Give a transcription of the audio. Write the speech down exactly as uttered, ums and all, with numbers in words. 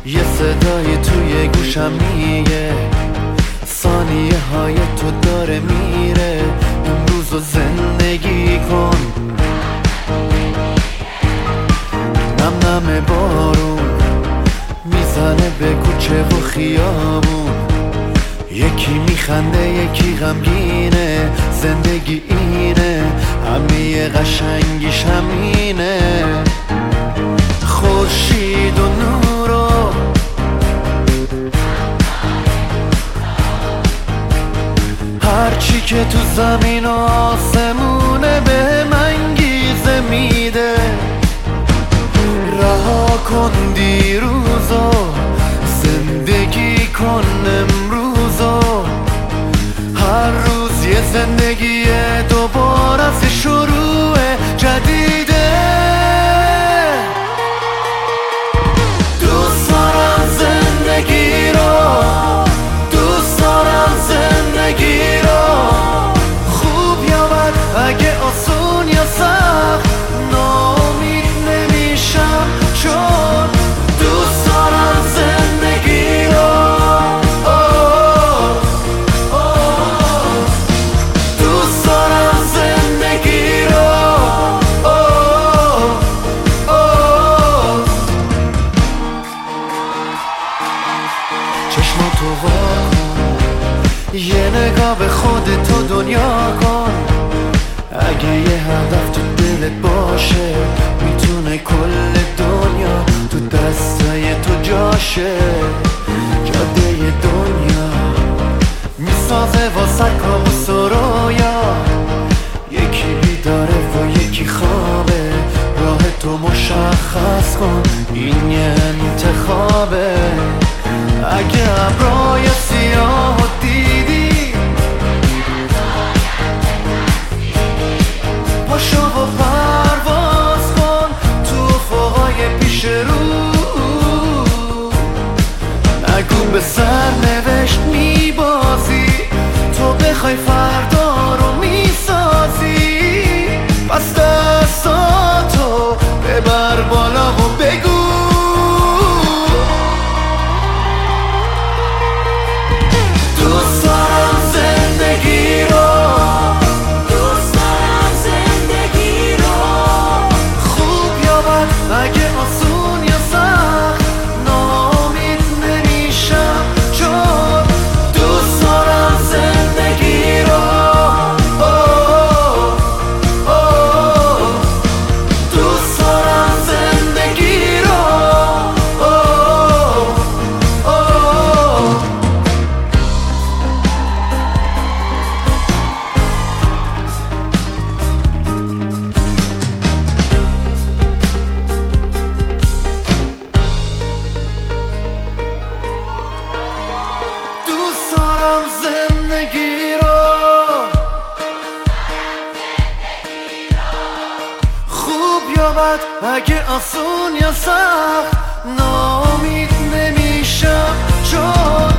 یه صدای توی گوشم میگه ثانیه های تو داره میره، امروز رو زندگی کن. نم نم بارون میزنه به کوچه و خیابون، یکی میخنده یکی غمگینه، زندگی اینه، همه قشنگیش همینه. خورشید و نور و هرچی که تو زمین و آسمونه به انگیزه میده. رها کن دیروزو، زندگی کن امروزو، هر روز یه زندگی دوباره از شروع جدیده. دوست دارم زندگی رو، دوست دارم زندگی رو، خوب یا بد، اگه آسون یا سخت، ناامید نمیشم چون دوست دارم زندگی رو. دوست دارم زندگی رو. چشماتو وا کن، یه نگاه به خودت و دنیا کن. اگه یه هدف تو دلت باشه، میتونه کل دنیا تو دستای تو جاشه. جاده دنیا میسازه واسه کابوس و رویا، یکی بیداره و یکی خوابه. راه تو مشخص کن، این یه انتخابه. اگه ابرای سیاه دیدی، پاشو و پرواز کن تو افقای پیش رو. نگو به سرنوشت میبازی، تو بخوای فردا رو میسازی. پس دستاتو ببر بالا و بگو دوست دارم زندگی رو. دوست دارم زندگی رو، خوب یا بد، اگه آسون یا سخت، ناامید نمیشم چون دوست دارم زندگی رو. دوست دارم زندگی رو. دوست دارم زندگی رو، خوب یا بد، اگه آسون یا سخت، ناامید نمیشم چون